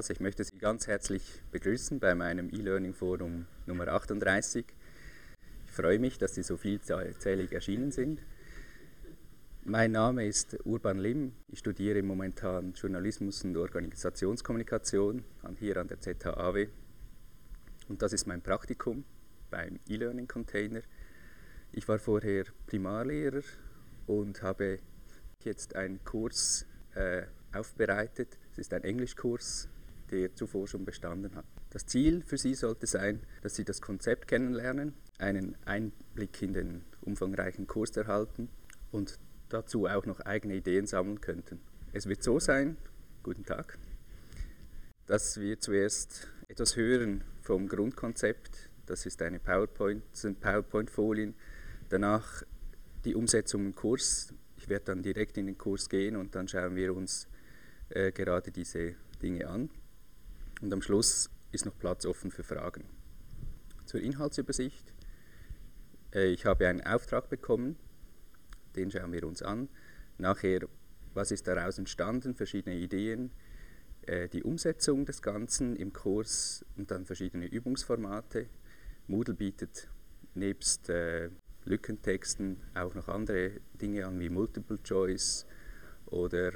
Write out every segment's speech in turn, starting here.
Ich möchte Sie ganz herzlich begrüßen bei meinem E-Learning-Forum Nummer 38. Ich freue mich, dass Sie so vielzählig erschienen sind. Mein Name ist Urban Lim. Ich studiere momentan Journalismus und Organisationskommunikation hier an der ZHAW. Und das ist mein Praktikum beim E-Learning-Container. Ich war vorher Primarlehrer und habe jetzt einen Kurs aufbereitet. Es ist ein Englischkurs, der zuvor schon bestanden hat. Das Ziel für Sie sollte sein, dass Sie das Konzept kennenlernen, einen Einblick in den umfangreichen Kurs erhalten und dazu auch noch eigene Ideen sammeln könnten. Es wird so sein, guten Tag, dass wir zuerst etwas hören vom Grundkonzept. Das ist sind PowerPoint-Folien. Danach die Umsetzung im Kurs. Ich werde dann direkt in den Kurs gehen und dann schauen wir uns gerade diese Dinge an. Und am Schluss ist noch Platz offen für Fragen. Zur Inhaltsübersicht. Ich habe einen Auftrag bekommen, den schauen wir uns an. Nachher, was ist daraus entstanden, verschiedene Ideen, die Umsetzung des Ganzen im Kurs und dann verschiedene Übungsformate. Moodle bietet nebst Lückentexten auch noch andere Dinge an, wie Multiple Choice oder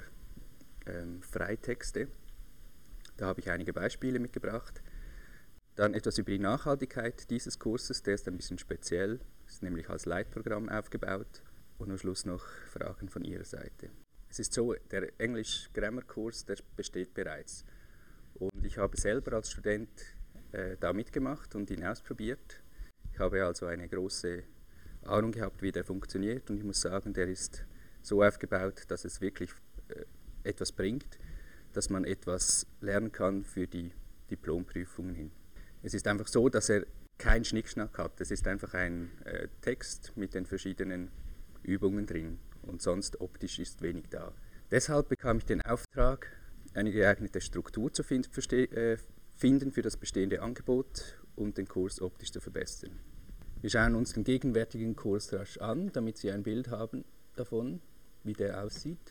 Freitexte. Da habe ich einige Beispiele mitgebracht. Dann etwas über die Nachhaltigkeit dieses Kurses, der ist ein bisschen speziell, ist nämlich als Leitprogramm aufgebaut. Und am Schluss noch Fragen von Ihrer Seite. Es ist so, der Englisch-Grammar-Kurs, der besteht bereits. Und ich habe selber als Student da mitgemacht und ihn ausprobiert. Ich habe also eine große Ahnung gehabt, wie der funktioniert. Und ich muss sagen, der ist so aufgebaut, dass es wirklich etwas bringt, dass man etwas lernen kann für die Diplomprüfungen hin. Es ist einfach so, dass er keinen Schnickschnack hat. Es ist einfach ein Text mit den verschiedenen Übungen drin und sonst optisch ist wenig da. Deshalb bekam ich den Auftrag, eine geeignete Struktur zu finden für das bestehende Angebot und den Kurs optisch zu verbessern. Wir schauen uns den gegenwärtigen Kurs rasch an, damit Sie ein Bild haben davon, wie der aussieht.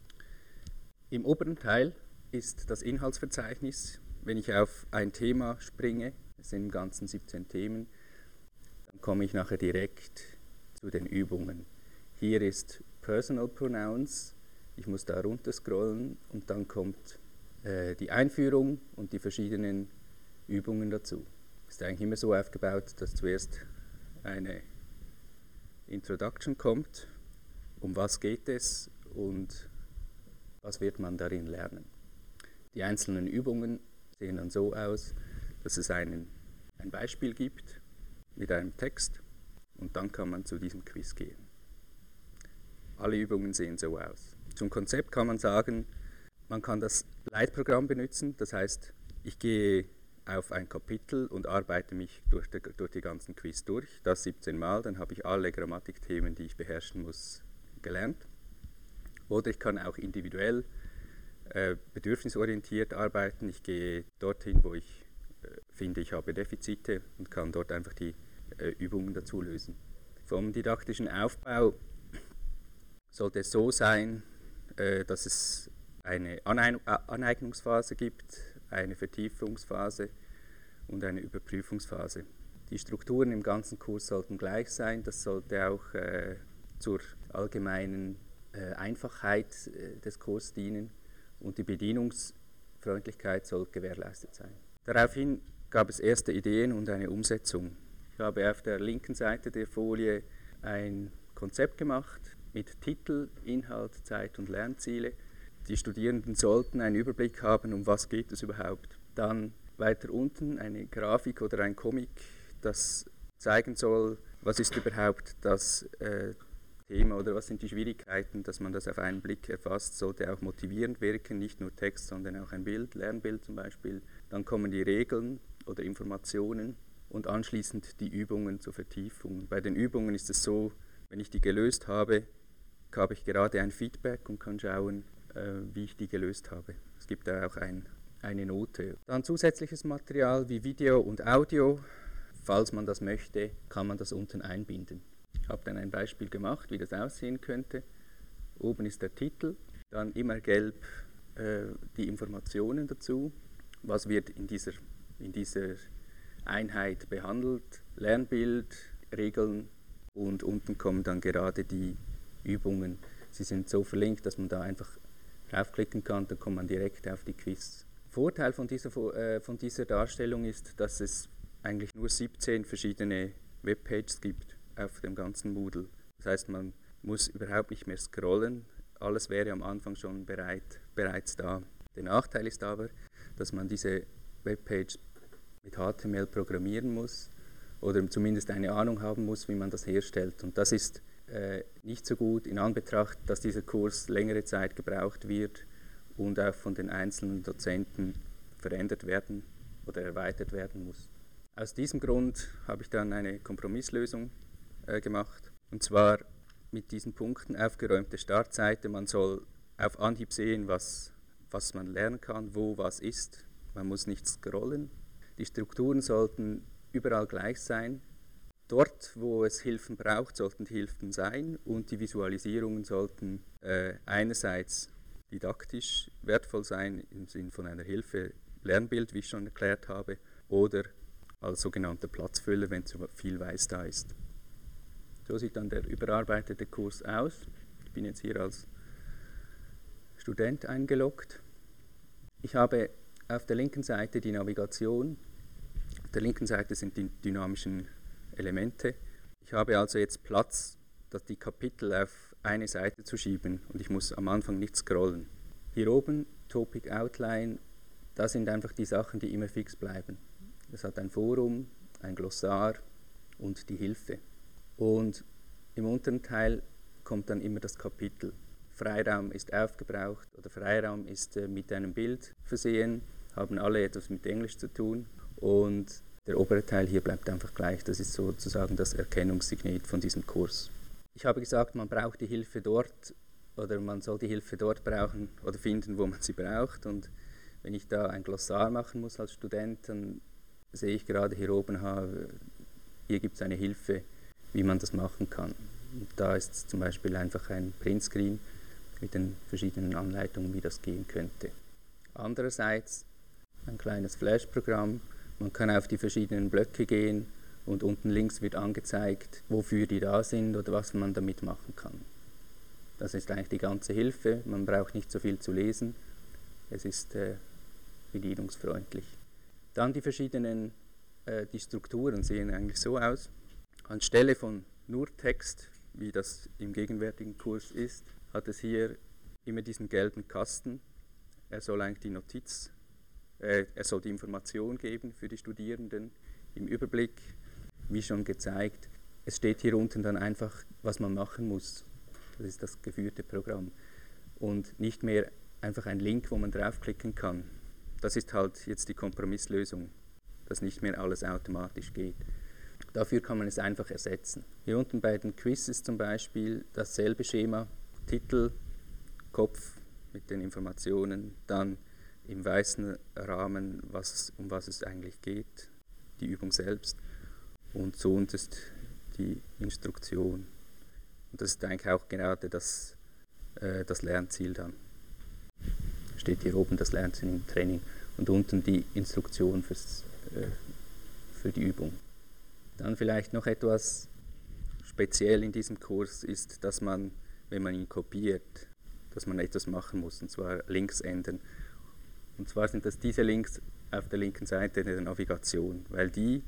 Im oberen Teil ist das Inhaltsverzeichnis. Wenn ich auf ein Thema springe, es sind im Ganzen 17 Themen, dann komme ich nachher direkt zu den Übungen. Hier ist Personal Pronouns, ich muss da runter scrollen und dann kommt die Einführung und die verschiedenen Übungen dazu. Es ist eigentlich immer so aufgebaut, dass zuerst eine Introduction kommt, um was geht es und was wird man darin lernen. Die einzelnen Übungen sehen dann so aus, dass es ein Beispiel gibt mit einem Text und dann kann man zu diesem Quiz gehen. Alle Übungen sehen so aus. Zum Konzept kann man sagen, man kann das Leitprogramm benutzen, das heißt, ich gehe auf ein Kapitel und arbeite mich durch die ganzen Quiz durch, das 17 Mal, dann habe ich alle Grammatikthemen, die ich beherrschen muss, gelernt. Oder ich kann auch individuell bedürfnisorientiert arbeiten. Ich gehe dorthin, wo ich finde, ich habe Defizite und kann dort einfach die Übungen dazu lösen. Vom didaktischen Aufbau sollte es so sein, dass es eine Aneignungsphase gibt, eine Vertiefungsphase und eine Überprüfungsphase. Die Strukturen im ganzen Kurs sollten gleich sein. Das sollte auch zur allgemeinen Einfachheit des Kurses dienen und die Bedienungsfreundlichkeit soll gewährleistet sein. Daraufhin gab es erste Ideen und eine Umsetzung. Ich habe auf der linken Seite der Folie ein Konzept gemacht mit Titel, Inhalt, Zeit und Lernziele. Die Studierenden sollten einen Überblick haben, um was geht es überhaupt. Dann weiter unten eine Grafik oder ein Comic, das zeigen soll, was ist überhaupt das Thema oder was sind die Schwierigkeiten, dass man das auf einen Blick erfasst, sollte auch motivierend wirken, nicht nur Text, sondern auch ein Bild, Lernbild zum Beispiel. Dann kommen die Regeln oder Informationen und anschließend die Übungen zur Vertiefung. Bei den Übungen ist es so, wenn ich die gelöst habe, habe ich gerade ein Feedback und kann schauen, wie ich die gelöst habe. Es gibt da auch eine Note. Dann zusätzliches Material wie Video und Audio. Falls man das möchte, kann man das unten einbinden. Ich habe dann ein Beispiel gemacht, wie das aussehen könnte. Oben ist der Titel, dann immer gelb die Informationen dazu was wird in dieser Einheit behandelt, Lernbild, Regeln, und unten kommen dann gerade die Übungen. Sie sind so verlinkt, dass man da einfach draufklicken kann, dann kommt man direkt auf die Quiz. Vorteil von dieser Darstellung ist, dass es eigentlich nur 17 verschiedene Webpages gibt auf dem ganzen Moodle. Das heißt, man muss überhaupt nicht mehr scrollen, alles wäre am Anfang schon bereits da. Der Nachteil ist aber, dass man diese Webpage mit HTML programmieren muss oder zumindest eine Ahnung haben muss, wie man das herstellt. Und das ist nicht so gut in Anbetracht, dass dieser Kurs längere Zeit gebraucht wird und auch von den einzelnen Dozenten verändert werden oder erweitert werden muss. Aus diesem Grund habe ich dann eine Kompromisslösung gemacht, und zwar mit diesen Punkten: aufgeräumte Startseite. Man soll auf Anhieb sehen, was man lernen kann, wo was ist. Man muss nicht scrollen. Die Strukturen sollten überall gleich sein. Dort, wo es Hilfen braucht, sollten die Hilfen sein, und die Visualisierungen sollten einerseits didaktisch wertvoll sein, im Sinn von einer Hilfe, Lernbild, wie ich schon erklärt habe, oder als sogenannter Platzfüller, wenn zu viel Weiß da ist. So sieht dann der überarbeitete Kurs aus. Ich bin jetzt hier als Student eingeloggt. Ich habe auf der linken Seite die Navigation. Auf der linken Seite sind die dynamischen Elemente. Ich habe also jetzt Platz, die Kapitel auf eine Seite zu schieben, und ich muss am Anfang nicht scrollen. Hier oben, Topic Outline, das sind einfach die Sachen, die immer fix bleiben. Es hat ein Forum, ein Glossar und die Hilfe. Und im unteren Teil kommt dann immer das Kapitel. Freiraum ist aufgebraucht oder Freiraum ist mit einem Bild versehen, haben alle etwas mit Englisch zu tun, und der obere Teil hier bleibt einfach gleich. Das ist sozusagen das Erkennungssignet von diesem Kurs. Ich habe gesagt, man braucht die Hilfe dort, oder man soll die Hilfe dort brauchen oder finden, wo man sie braucht. Und wenn ich da ein Glossar machen muss als Student, dann sehe ich gerade hier oben, hier gibt es eine Hilfe, wie man das machen kann. Und da ist zum Beispiel einfach ein Printscreen mit den verschiedenen Anleitungen, wie das gehen könnte. Andererseits ein kleines Flash-Programm. Man kann auf die verschiedenen Blöcke gehen, und unten links wird angezeigt, wofür die da sind oder was man damit machen kann. Das ist eigentlich die ganze Hilfe. Man braucht nicht so viel zu lesen. Es ist bedienungsfreundlich. Dann die Strukturen sehen eigentlich so aus. Anstelle von nur Text, wie das im gegenwärtigen Kurs ist, hat es hier immer diesen gelben Kasten. Er soll eigentlich er soll die Information geben für die Studierenden im Überblick. Wie schon gezeigt, es steht hier unten dann einfach, was man machen muss. Das ist das geführte Programm. Und nicht mehr einfach ein Link, wo man draufklicken kann. Das ist halt jetzt die Kompromisslösung, dass nicht mehr alles automatisch geht. Dafür kann man es einfach ersetzen. Hier unten bei den Quizzes zum Beispiel dasselbe Schema: Titel, Kopf mit den Informationen, dann im weißen Rahmen, um was es eigentlich geht, die Übung selbst, und so ist die Instruktion. Und das ist eigentlich auch gerade das Lernziel dann. Steht hier oben das Lernziel im Training und unten die Instruktion für die Übung. Dann vielleicht noch etwas speziell in diesem Kurs ist, dass man, wenn man ihn kopiert, dass man etwas machen muss, und zwar Links ändern. Und zwar sind das diese Links auf der linken Seite der Navigation, weil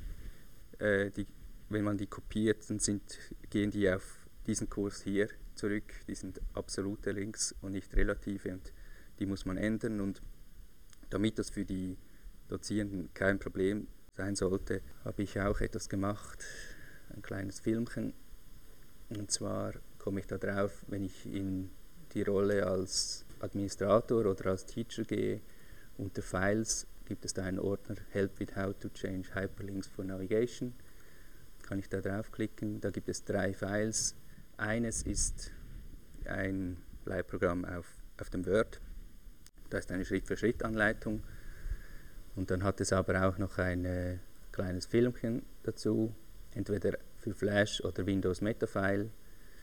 wenn man die kopiert, dann gehen die auf diesen Kurs hier zurück. Die sind absolute Links und nicht relative, und die muss man ändern. Und damit das für die Dozierenden kein Problem sein sollte, habe ich auch etwas gemacht, ein kleines Filmchen. Und zwar komme ich da drauf, wenn ich in die Rolle als Administrator oder als Teacher gehe. Unter Files gibt es da einen Ordner Help with how to change Hyperlinks for Navigation. Kann ich da draufklicken. Da gibt es 3 Files. Eines ist ein Leitprogramm auf dem Word. Da ist eine Schritt-für-Schritt-Anleitung. Und dann hat es aber auch noch ein kleines Filmchen dazu, entweder für Flash oder Windows Metafile.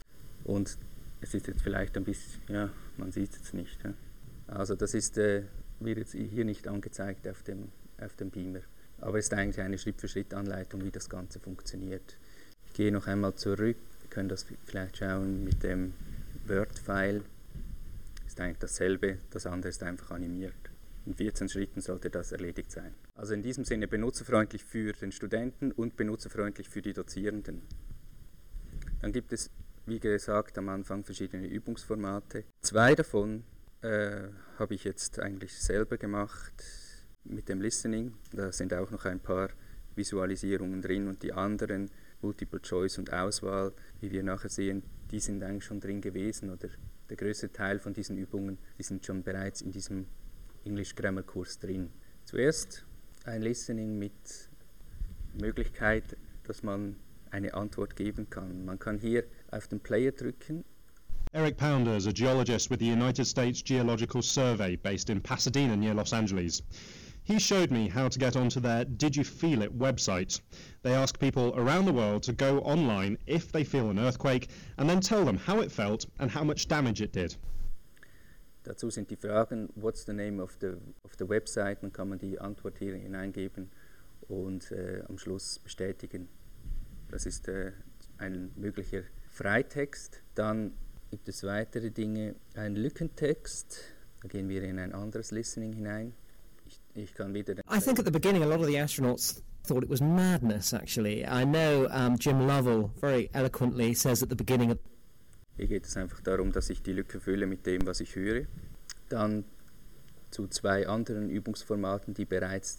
Und es ist jetzt vielleicht ein bisschen, ja, man sieht es jetzt nicht. Ja. Also das ist wird jetzt hier nicht angezeigt auf dem Beamer. Aber es ist eigentlich eine Schritt-für-Schritt-Anleitung, wie das Ganze funktioniert. Ich gehe noch einmal zurück, wir können das vielleicht schauen mit dem Word-File. Ist eigentlich dasselbe, das andere ist einfach animiert. In 14 Schritten sollte das erledigt sein. Also in diesem Sinne benutzerfreundlich für den Studenten und benutzerfreundlich für die Dozierenden. Dann gibt es, wie gesagt, am Anfang verschiedene Übungsformate. 2 davon habe ich jetzt eigentlich selber gemacht mit dem Listening. Da sind auch noch ein paar Visualisierungen drin und die anderen, Multiple Choice und Auswahl, wie wir nachher sehen, die sind eigentlich schon drin gewesen oder der größte Teil von diesen Übungen, die sind schon bereits in diesem English Grammar Kurs drin. Zuerst ein Listening mit Möglichkeit, dass man eine Antwort geben kann. Man kann hier auf den Player drücken. Eric Pounder is a geologist with the United States Geological Survey based in Pasadena near Los Angeles. He showed me how to get onto their Did You Feel It website. They ask people around the world to go online if they feel an earthquake and then tell them how it felt and how much damage it did. Dazu sind die Fragen, what's the name of the website, dann kann man die Antwort hier hineingeben und am Schluss bestätigen. Das ist ein möglicher Freitext. Dann gibt es weitere Dinge, ein Lückentext, da gehen wir in ein anderes Listening hinein. Ich kann wieder... I think at the beginning a lot of the astronauts thought it was madness, actually. I know Jim Lovell very eloquently says at the beginning of... Hier geht es einfach darum, dass ich die Lücke fülle mit dem, was ich höre. Dann zu 2 anderen Übungsformaten, die bereits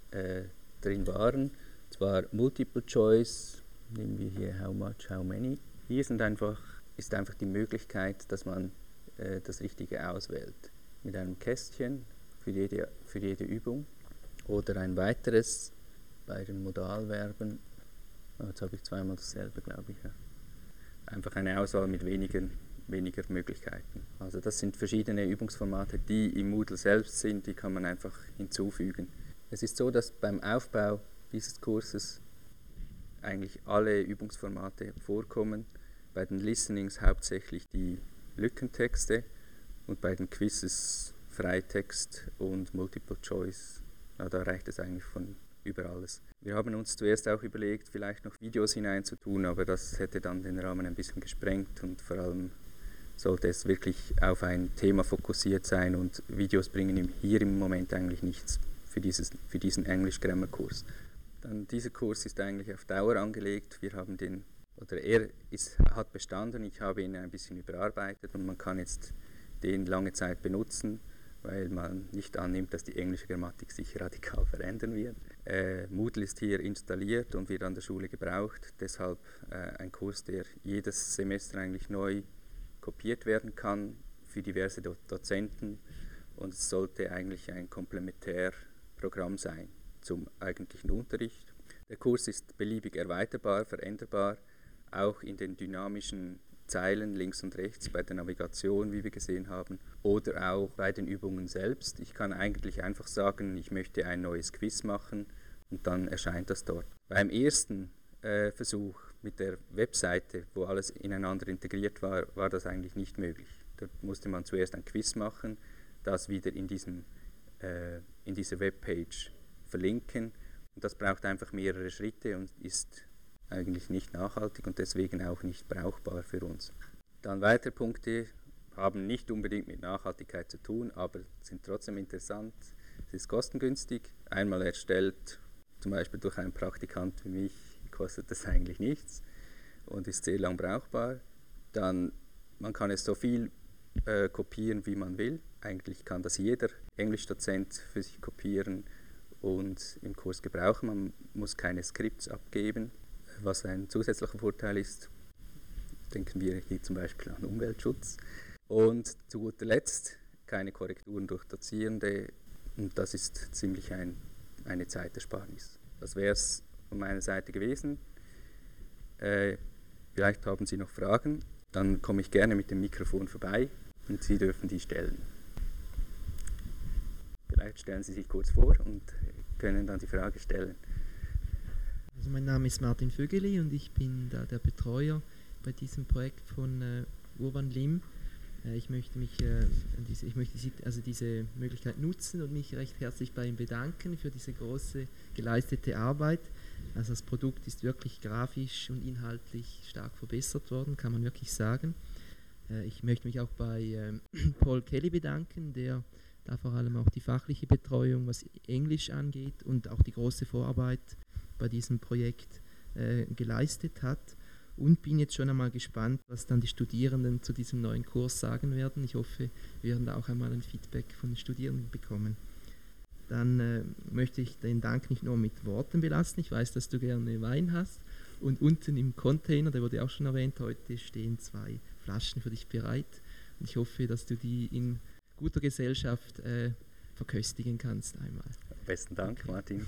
drin waren. Zwar Multiple Choice, nehmen wir hier How Much, How Many. Hier ist einfach die Möglichkeit, dass man das Richtige auswählt. Mit einem Kästchen für jede Übung. Oder ein weiteres bei den Modalverben. Jetzt habe ich zweimal dasselbe, glaube ich. Ja. Einfach eine Auswahl mit weniger Möglichkeiten. Also das sind verschiedene Übungsformate, die im Moodle selbst sind, die kann man einfach hinzufügen. Es ist so, dass beim Aufbau dieses Kurses eigentlich alle Übungsformate vorkommen. Bei den Listenings hauptsächlich die Lückentexte und bei den Quizzes Freitext und Multiple Choice. Ja, da reicht es eigentlich von über alles. Wir haben uns zuerst auch überlegt, vielleicht noch Videos hineinzutun, aber das hätte dann den Rahmen ein bisschen gesprengt und vor allem sollte es wirklich auf ein Thema fokussiert sein und Videos bringen hier im Moment eigentlich nichts für diesen English Grammar Kurs. Dann dieser Kurs ist eigentlich auf Dauer angelegt. Wir haben hat bestanden, ich habe ihn ein bisschen überarbeitet und man kann jetzt den lange Zeit benutzen, weil man nicht annimmt, dass die englische Grammatik sich radikal verändern wird. Moodle ist hier installiert und wird an der Schule gebraucht, deshalb ein Kurs, der jedes Semester eigentlich neu kopiert werden kann für diverse Dozenten und es sollte eigentlich ein Komplementärprogramm sein zum eigentlichen Unterricht. Der Kurs ist beliebig erweiterbar, veränderbar, auch in den dynamischen Zeilen links und rechts bei der Navigation, wie wir gesehen haben, oder auch bei den Übungen selbst. Ich kann eigentlich einfach sagen, ich möchte ein neues Quiz machen und dann erscheint das dort. Beim ersten Versuch mit der Webseite, wo alles ineinander integriert war, war das eigentlich nicht möglich. Dort musste man zuerst ein Quiz machen, das wieder in dieser Webpage verlinken und das braucht einfach mehrere Schritte und ist eigentlich nicht nachhaltig und deswegen auch nicht brauchbar für uns. Dann weitere Punkte haben nicht unbedingt mit Nachhaltigkeit zu tun, aber sind trotzdem interessant. Es ist kostengünstig, einmal erstellt, zum Beispiel durch einen Praktikant wie mich, kostet das eigentlich nichts und ist sehr lang brauchbar. Dann, man kann es so viel kopieren, wie man will. Eigentlich kann das jeder Englischdozent für sich kopieren und im Kurs gebrauchen. Man muss keine Skripts abgeben, was ein zusätzlicher Vorteil ist. Denken wir hier zum Beispiel an Umweltschutz. Und zu guter Letzt keine Korrekturen durch Dozierende und das ist ziemlich eine Zeitersparnis. Das wäre es von meiner Seite gewesen. Vielleicht haben Sie noch Fragen, dann komme ich gerne mit dem Mikrofon vorbei und Sie dürfen die stellen. Vielleicht stellen Sie sich kurz vor und können dann die Frage stellen. Also mein Name ist Martin Vögeli und ich bin da der Betreuer bei diesem Projekt von Urban Lim. Ich möchte diese Möglichkeit nutzen und mich recht herzlich bei ihm bedanken für diese große geleistete Arbeit. Also das Produkt ist wirklich grafisch und inhaltlich stark verbessert worden, kann man wirklich sagen. Ich möchte mich auch bei Paul Kelly bedanken, der da vor allem auch die fachliche Betreuung, was Englisch angeht und auch die große Vorarbeit bei diesem Projekt geleistet hat. Und bin jetzt schon einmal gespannt, was dann die Studierenden zu diesem neuen Kurs sagen werden. Ich hoffe, wir werden da auch einmal ein Feedback von den Studierenden bekommen. Dann möchte ich den Dank nicht nur mit Worten belassen. Ich weiß, dass du gerne Wein hast. Und unten im Container, der wurde auch schon erwähnt, heute stehen 2 Flaschen für dich bereit. Und ich hoffe, dass du die in guter Gesellschaft verköstigen kannst einmal. Besten Dank, Martin.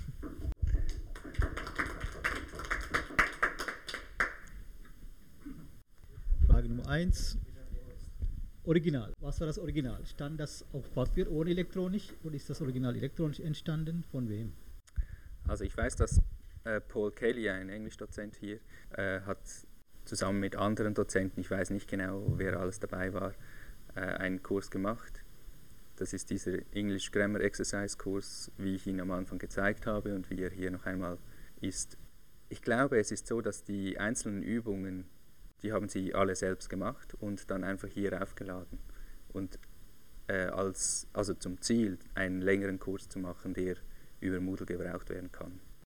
Frage Nummer 1. Original. Was war das Original? Stand das auf Papier ohne elektronisch oder ist das Original elektronisch entstanden? Von wem? Also ich weiß, dass Paul Kelly, ein Englischdozent hier, hat zusammen mit anderen Dozenten, ich weiß nicht genau, wer alles dabei war, einen Kurs gemacht. Das ist dieser English Grammar Exercise Kurs, wie ich ihn am Anfang gezeigt habe und wie er hier noch einmal ist. Ich glaube, es ist so, dass die einzelnen Übungen, die haben sie alle selbst gemacht und dann einfach hier aufgeladen. Und also zum Ziel, einen längeren Kurs zu machen, der über Moodle gebraucht werden kann.